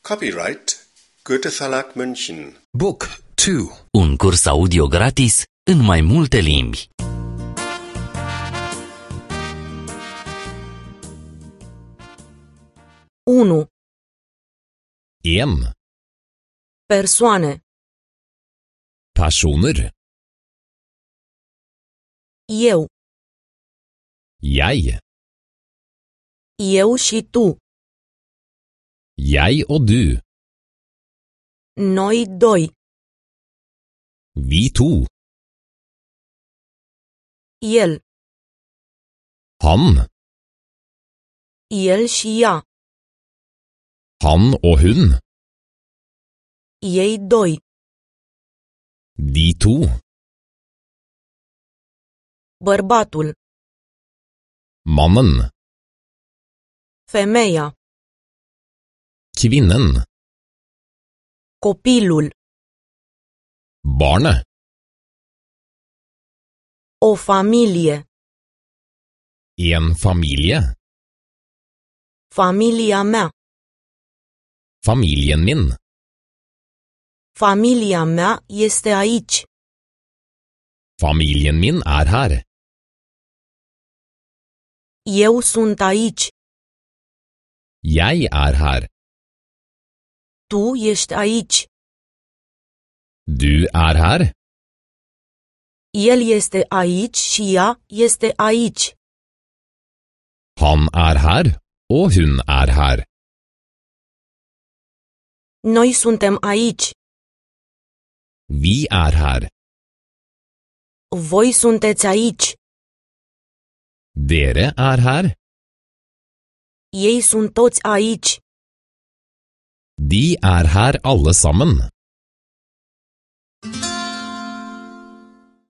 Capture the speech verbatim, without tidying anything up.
Copyright Goethe Verlag München. Book two. Un curs audio gratis în mai multe limbi. unu. En. Persoane. Personer. Eu. Jeg. Eu și tu. Jeg og du. Noi doi. Vi to. El. Han. El și ea. Han og hun. Ei doi. De to. Bărbatul. Mannen. Femeia. Kvinnen. Copilul. Barnet. O familie. En familie. Familia mea. Familien min. Familia mea este aici. Familien min er her. Eu sunt aici. Jeg er her. Tu ești aici. Du er her. El este aici și ea este aici. Han er her, og hun er her. Noi suntem aici. Vi er her. Voi sunteți aici. Dere er her. Ei sunt toți aici. De er her alle sammen.